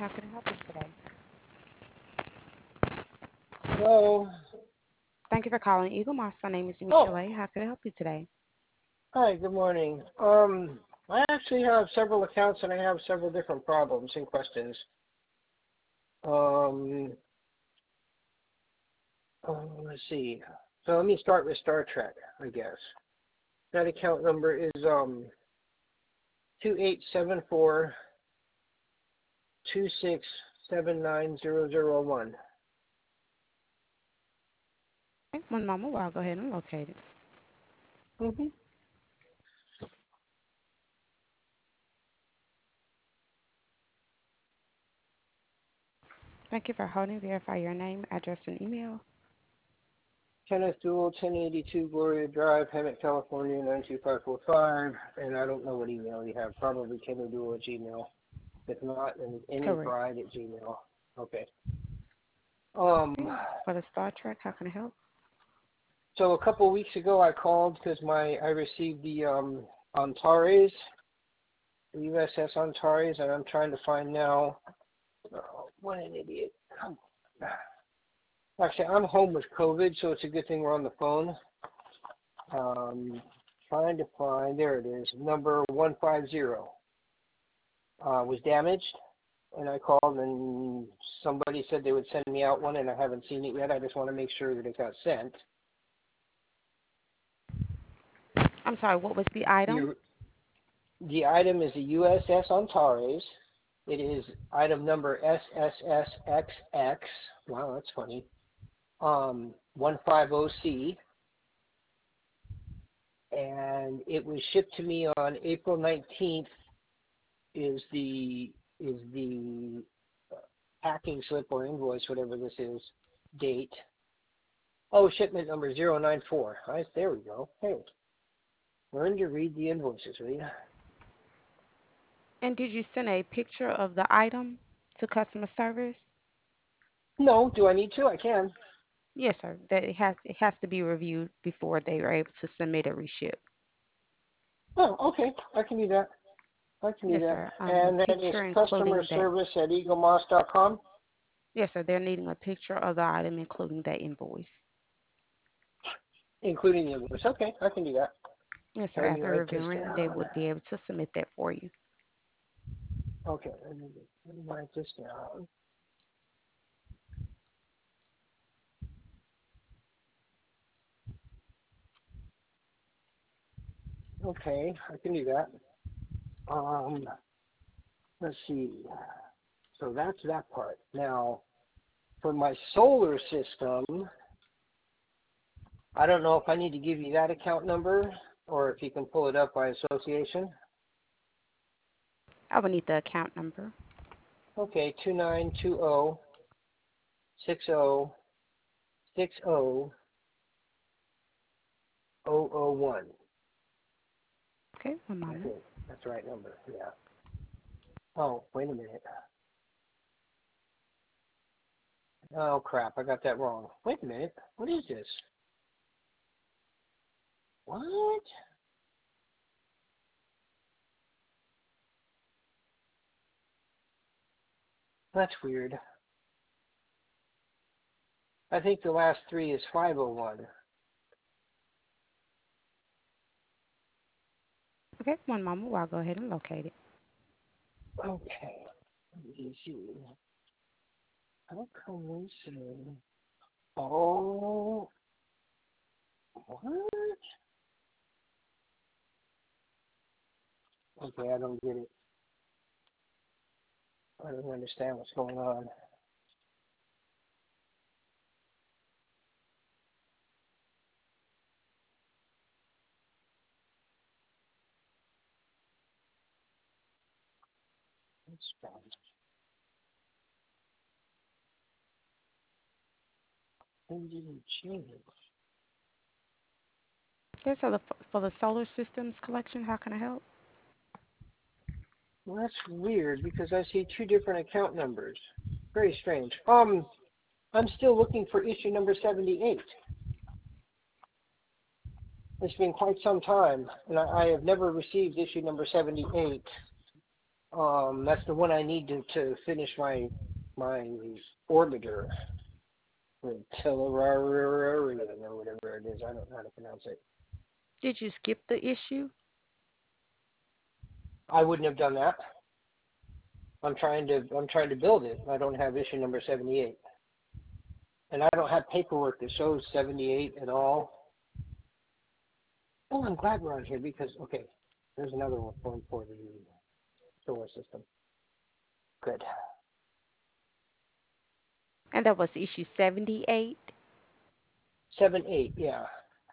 How can I help you today? Hello. Thank you for calling Eagle Moss. My name is Oh, Michelle. How can I help you today? hi, good morning. I actually have several accounts and I have several different problems and questions. Um, let's see. So let me start with Star Trek, I guess. That account number is 287426790001. Okay, one moment while I'll go ahead and locate it. Mm-hmm. Thank you for holding. Verify your name, address, and email. Kenneth Duell, 1082 Gloria Drive, Hemet, California, 92545. And I don't know what email you have. Probably Kenneth Duell at Gmail. If not, then Correct. anypride at Gmail. Okay. Um, Okay. For the Star Trek, how can I help? so a couple of weeks ago, I called because I received the Antares, the USS Antares, and I'm trying to find now. Oh, what an idiot! Come on. Actually, I'm home with COVID, so it's a good thing we're on the phone. Trying to find. There it is. Number 150 was damaged. And I called and somebody said they would send me out one, and I haven't seen it yet. I just want to make sure that it got sent. I'm sorry, what was the item? The, the item is the USS Antares. It is item number SSSXX. Wow, that's funny. 150C. And it was shipped to me on April 19th is the packing slip or invoice, whatever this is, date. Oh, shipment number 094. Right, there we go. Hey, learn to read the invoices, will you? And did you send a picture of the item to customer service? No, do I need to? I can. Yes, sir. That it has to be reviewed before they are able to submit a reship. Oh, okay. I can do that. I can do Yes, that. sir. A And then it's picture customer including that. service at eaglemoss.com, Yes, sir. They're needing a picture of the item including that invoice. including the invoice. Okay, I can do that. Yes, sir. Let me After write this reviewing, they down. would be able to submit that for you. Okay, let me write this down. Okay, I can do that. Um, let's see. So that's that part. Now, for my solar system, I don't know if I need to give you that account number or if you can pull it up by association. I would need the account number. Okay, 292060600001. Okay, one I moment. think that's the right number. Yeah. Oh, wait a minute. Oh crap, I got that wrong. Wait a minute. What is this? What? That's weird. I think the last three is 501. Okay, one moment while I go ahead and locate it. Okay. Let me see. How come we say? Oh, what? Okay, I don't get it. I don't understand what's going on. It's strange. It didn't change. Okay, so for the solar systems collection, how can I help? Well, that's weird because I see two different account numbers. Very strange. I'm still looking for issue number 78. It's been quite some time, and I have never received issue number 78. That's the one I need to finish my orbiter. The Tellararian or whatever it is. I don't know how to pronounce it. Did you skip the issue? I wouldn't have done that. I'm trying to build it. I don't have issue number 78, and I don't have paperwork that shows 78 at all. Oh, I'm glad we're on here because okay, there's another one for the solar system. Good. And that was issue 78. 7, 8. Yeah.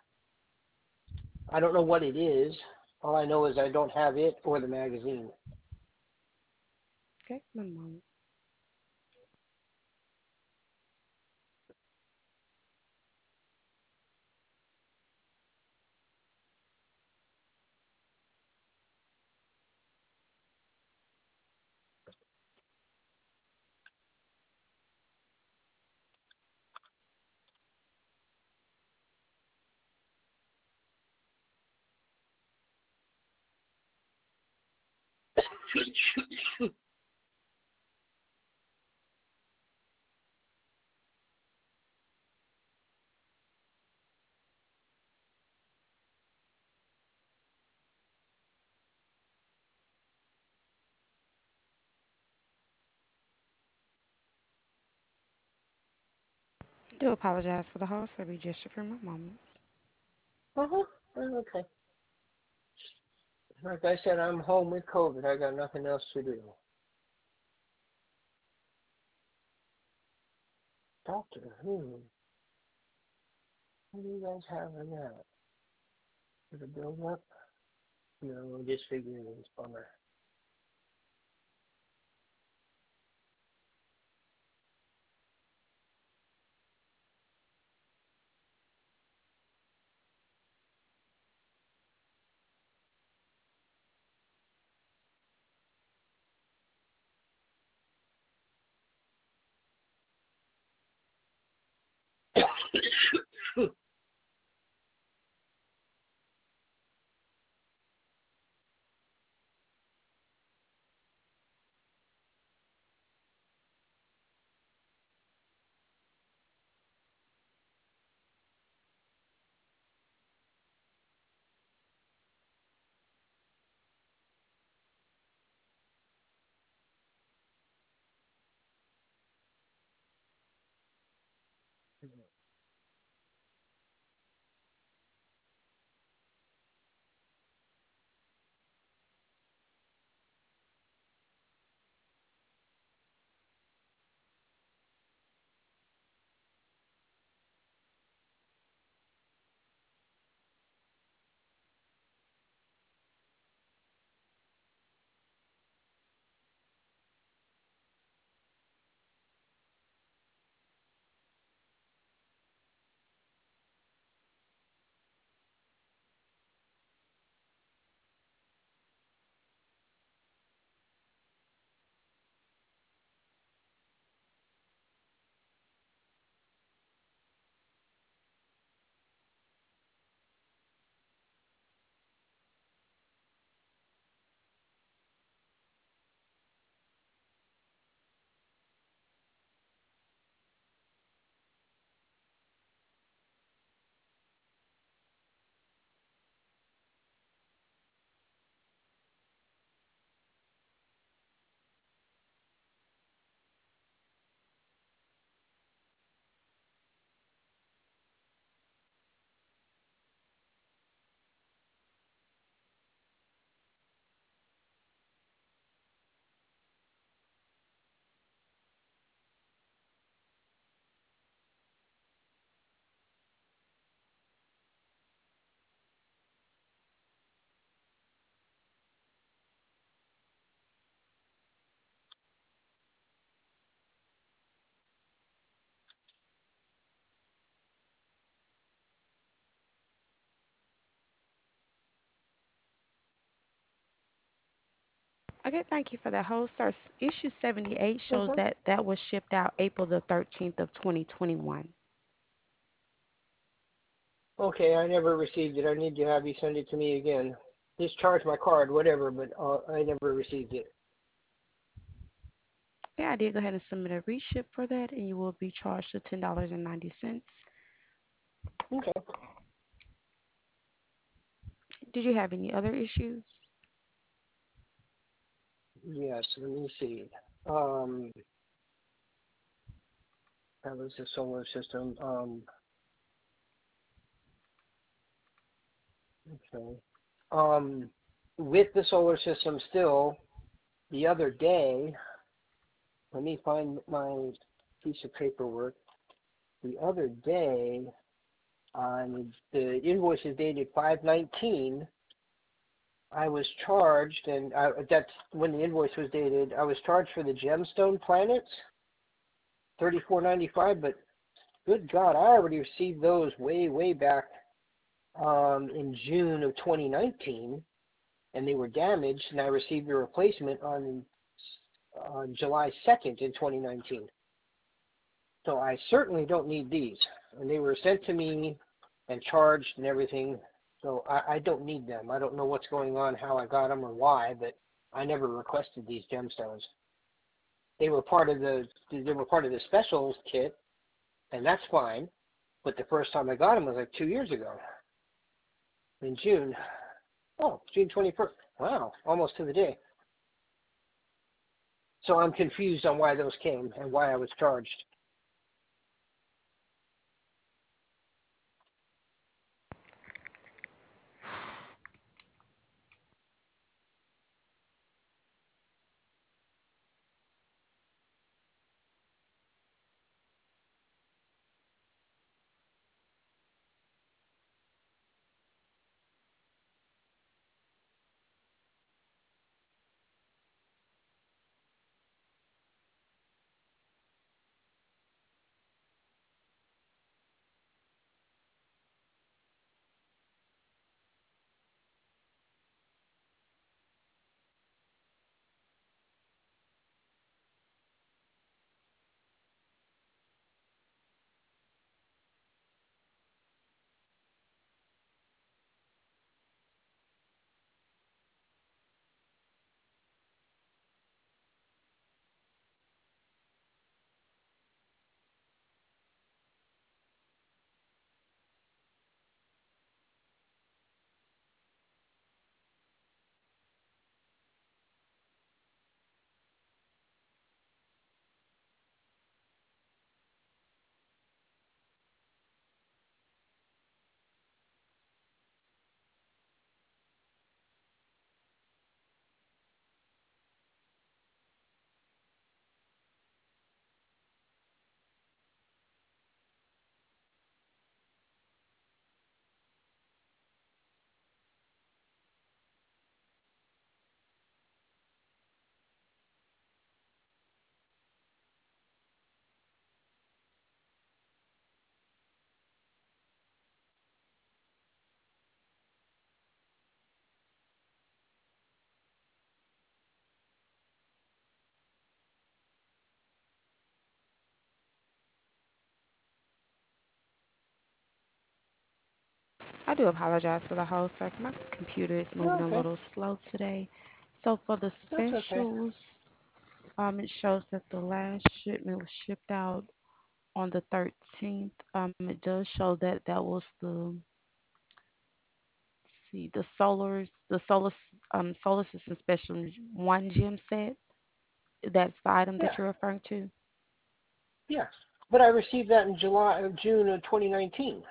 I don't know what it is. All I know is I don't have it or the magazine. Okay, one moment. I do apologize for the hold, so be just a few more moments. Uh-huh. Okay. Like I said, I'm home with COVID. I got nothing else to do. Doctor Who. What do you guys have in that? For the build up? No, just figurines. Bummer. Okay, thank you for that hold, sir. Issue 78 shows Mhm. that that was shipped out April the 13th of 2021. Okay, I never received it. I need to have you send it to me again. Discharge my card, whatever, but I never received it. Yeah, I did go ahead and submit a reship for that, and you will be charged the $10.90. Okay. Did you have any other issues? Yes. Let me see. Um, that was the solar system. Okay. Um, with the solar system still, the other day, let me find my piece of paperwork. The other day, on the invoice is dated 5/19. I was charged, and that's when the invoice was dated. I was charged for the gemstone planets, 34.95. But good God, I already received those way back in June of 2019, and they were damaged, and I received a replacement on July 2nd in 2019. So I certainly don't need these, and they were sent to me and charged and everything. So I don't need them. I don't know what's going on, how I got them, or why, but I never requested these gemstones. They were part of the specials kit, and that's fine. But the first time I got them was like 2 years ago in June. Oh, June 21st. Wow, almost to the day. So I'm confused on why those came and why I was charged. I do apologize for the whole circle. My computer is Yeah, moving a okay. little slow today. So for the That's okay. specials, it shows that the last shipment was shipped out on the 13th. It does show that that was see, solar system special one gem set. That's the item Yeah, that you're referring to. yeah. But I received that in June of 2019.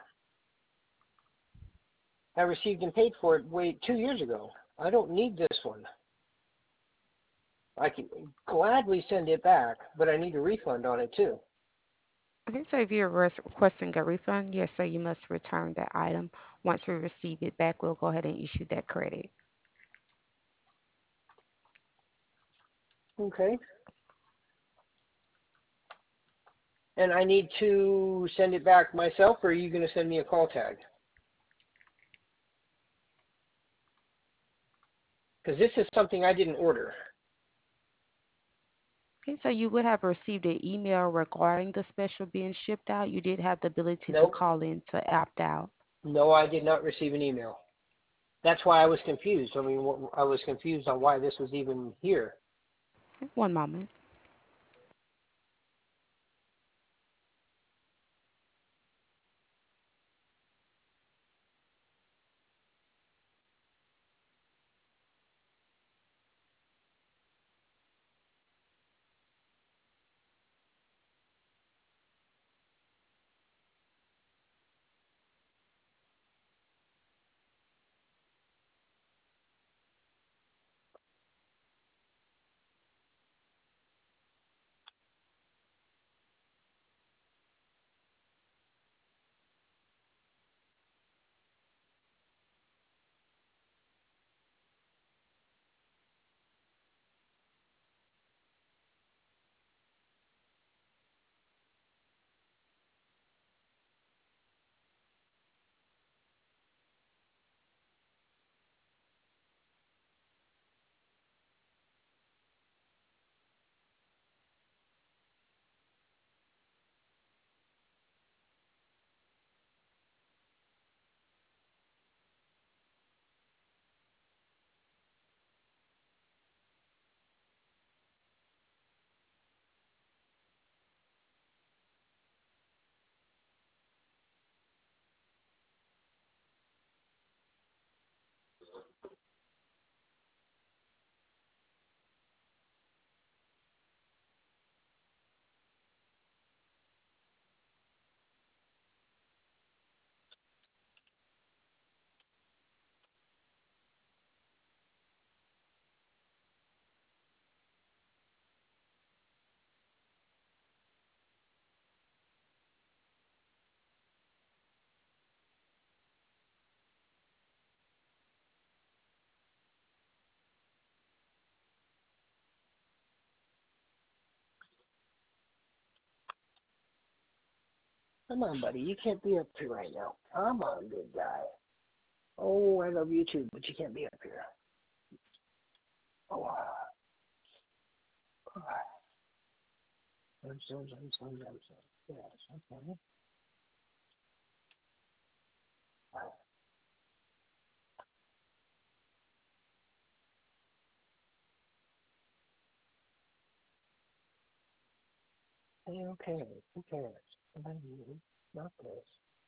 I received and paid for it 2 years ago. I don't need this one. I can gladly send it back, but I need a refund on it too. Okay, so if you're requesting a refund, yes, sir, you must return that item. Once we receive it back, we'll go ahead and issue that credit. Okay. And I need to send it back myself, or are you going to send me a call tag? Because this is something I didn't order. Okay, so you would have received an email regarding the special being shipped out. You did have the ability to Nope. call in to opt out. No, I did not receive an email. That's why I was confused. I mean, I was confused on why this was even here. One moment. Come on, buddy. You can't be up here right now. Come on, big guy. Oh, I love you too, but you can't be up here. Oh, yes, okay. Okay, who cares? Not this.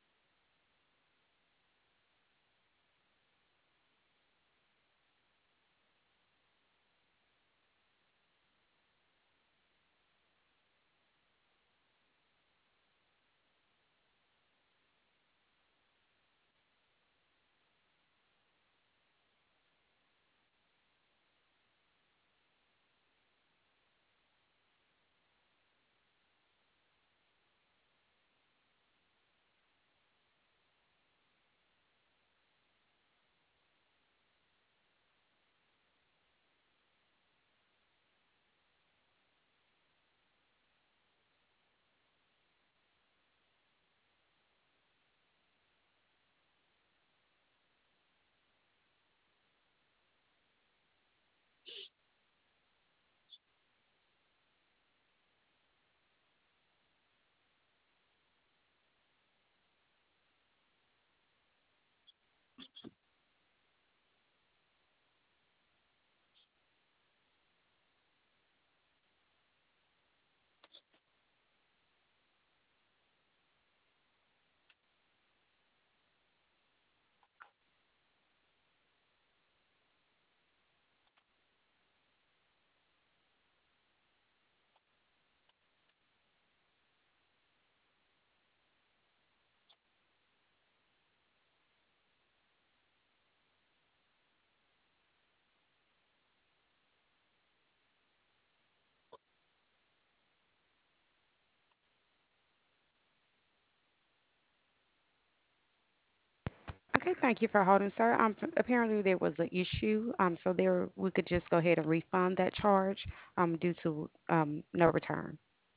Okay, thank you for holding, sir. Apparently there was an issue, so there we could just go ahead and refund that charge, due to no return.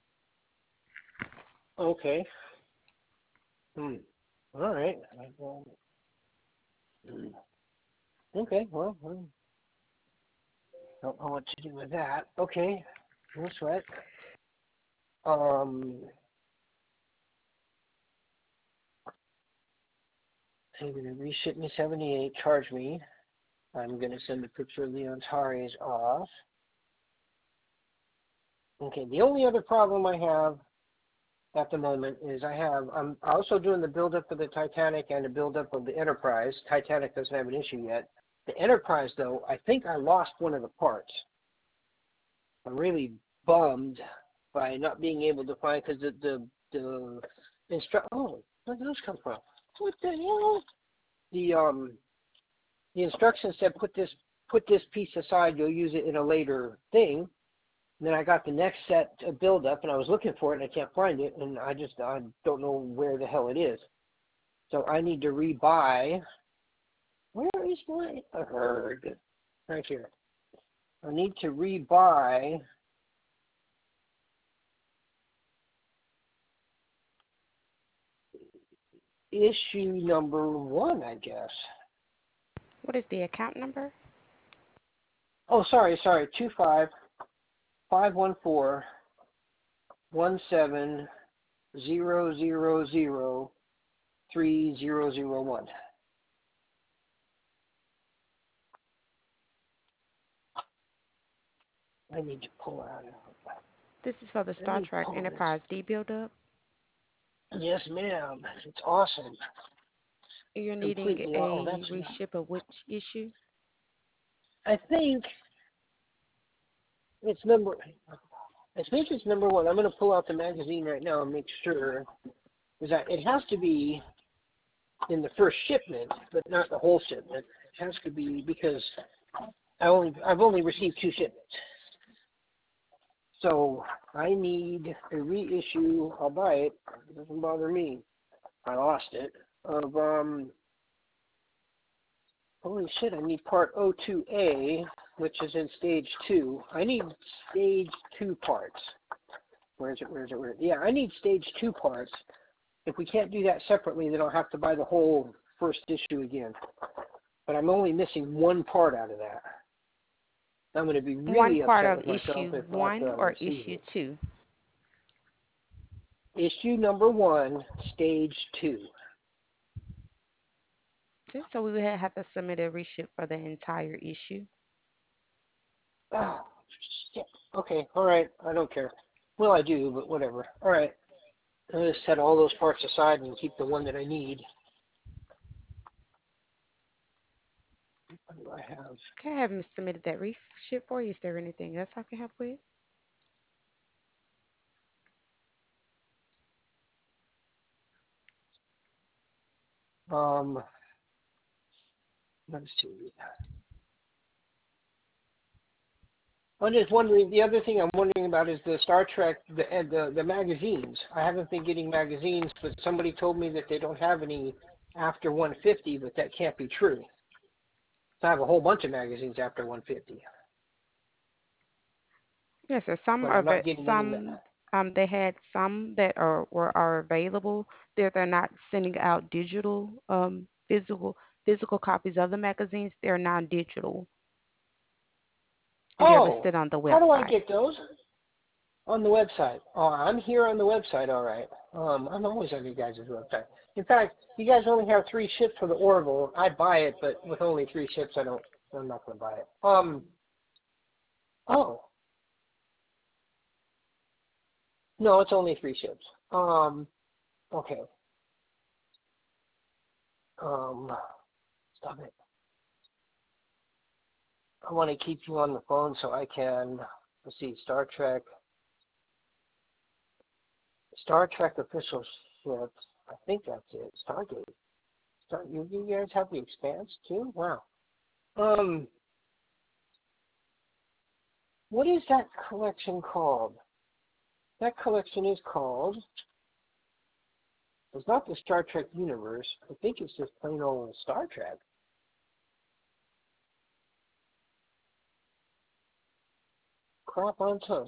Okay. Hmm. All right. Hmm. Okay. Well, don't know what to do with that. Okay. No sweat. Um. So you're gonna reship me 78. Charge me. I'm gonna send a picture of the Antares off. Okay. The only other problem I have at the moment is I'm also doing the buildup of the Titanic and the buildup of the Enterprise. Titanic doesn't have an issue yet. The Enterprise, though, I think I lost one of the parts. I'm really bummed by not being able to find because the oh, where did those come from? What the hell? The instructions said put this piece aside. You'll use it in a later thing. And then I got the next set of build up, and I was looking for it, and I can't find it, and I don't know where the hell it is. So I need to rebuy. Where is my herd? Right here. I need to rebuy issue number 1, I guess. What is the account number? Oh, sorry. 25514170003001. I need to pull out. This is for the Let Star me Trek pull this. Enterprise D buildup. Yes, ma'am. It's awesome. You're needing Completely. Oh, a that's not. reship of which issue? I think it's number. I think it's number 1. I'm going to pull out the magazine right now and make sure. Is that it has to be in the first shipment, but not the whole shipment. It has to be because I've only received 2 shipments. So I need a reissue. I'll buy it. It doesn't bother me. I lost it. Of holy shit! I need part O2A, which is in stage 2. I need stage 2 parts. Where is it? Yeah, I need stage 2 parts. If we can't do that separately, then I'll have to buy the whole first issue again. But I'm only missing one part out of that. I'm going to be One really part upset of with myself issue if not one or receive issue it. two? Issue number 1, stage 2. Okay, so we would have to submit a reship for the entire issue. Oh, shit. Okay, all right. I don't care. Well, I do, but whatever. All right. I'm going to set all those parts aside and keep the one that I need. What do I have? Okay, I haven't submitted that reship for you. Is there anything else I can help with? Um, let's see. I'm just wondering. The other thing I'm wondering about is the Star Trek, the magazines. I haven't been getting magazines, but somebody told me that they don't have any after 150, but that can't be true. So I have a whole bunch of magazines after 150, Yes, sir. Some but are I'm not getting any. they had some that are available. They're not sending out digital physical copies of the magazines. They're now digital and they're Oh, listed on the how do I website. get those? On the website. Oh, I'm here on the website, all right. I'm always on you guys' website. In fact, you guys only have 3 ships for the Orville. I'd buy it, but with only 3 ships, I'm not going to buy it. Oh, no, it's only 3 ships. Okay. Um, Stop it. I want to keep you on the phone so I can, let's see, Star Trek official ships. I think that's it. Stargate. You guys have the Expanse too? Wow. Um, what is that collection called? That collection is called, it's not the Star Trek universe. I think it's just plain old Star Trek. Crap on toast.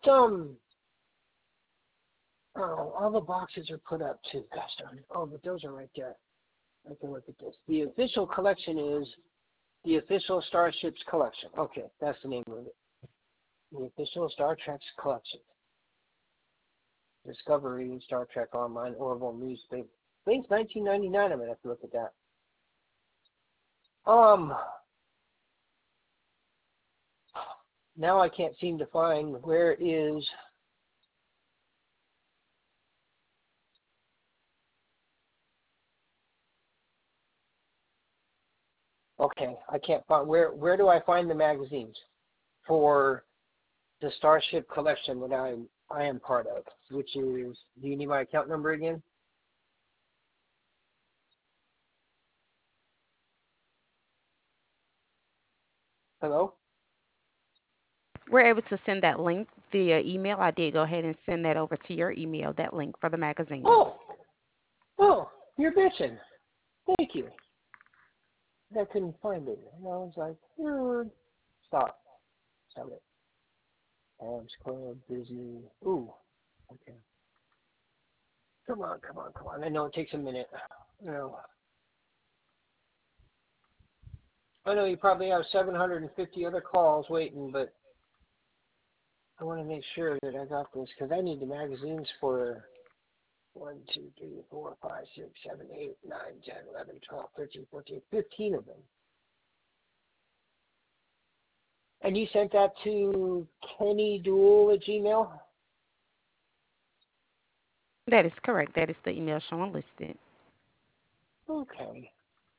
Oh, all the boxes are put up too. Gosh darn it. Oh, but those are right there. I can look at this. The official collection is the official Starships collection. Okay, that's the name of it. The official Star Trek's collection. Discovery, Star Trek Online, Orville newspaper. I think it's 1999. I'm gonna have to look at that. Um, Now I can't seem to find where is. Okay, I can't find where do I find the magazines for the Starship collection that I am part of, which is, do you need my account number again? Hello? We're able to send that link via email. I did go ahead and send that over to your email, that link for the magazines. Oh, oh, you're bitching. Thank you. I couldn't find it. And I was like, stop. Stop it. Sam's Club, Disney. Ooh, okay. Come on, come on, come on. I know it takes a minute. You know, I know you probably have 750 other calls waiting, but I want to make sure that I got this because I need the magazines for 1, 2, 3, 4, 5, 6, 7, 8, 9, 10, 11, 12, 13, 14, 15 of them. And you sent that to Kenny Duel at Gmail? That is correct. That is the email showing listed. Okay.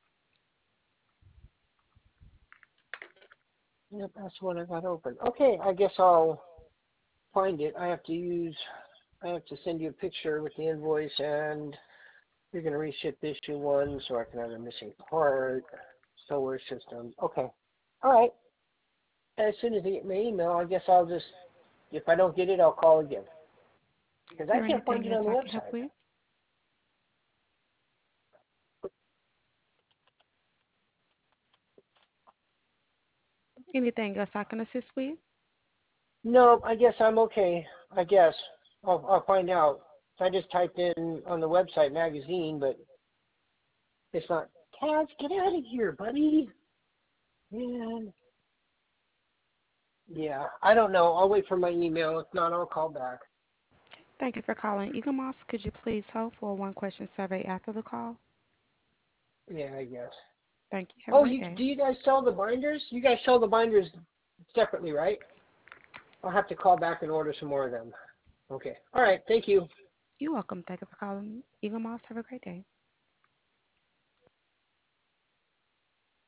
Yep, that's what I got open. Okay, I guess I'll find it. I have to send you a picture with the invoice, and you're going to reship issue 1 so I can have a missing part, solar system. Okay. All right. As soon as I get my email, I guess I'll just, if I don't get it, I'll call again. Because Is I there can't find anything it on else the I can help website. with? Anything else I can assist with? No, I guess I'm okay. I guess. I'll find out I just typed in on the website magazine, but it's not. Taz, get out of here, buddy. Man. Yeah, I don't know. I'll wait for my email. If not, I'll call back. Thank you for calling Eagle Moss. Could you please hold for a one-question survey after the call? Yeah, I guess. Thank you. Have a Oh, great day. do you guys sell the binders? You guys sell the binders separately, right? I'll have to call back and order some more of them. Okay. All right. Thank you. You're welcome. Thank you for calling Eagle Moss. Have a great day.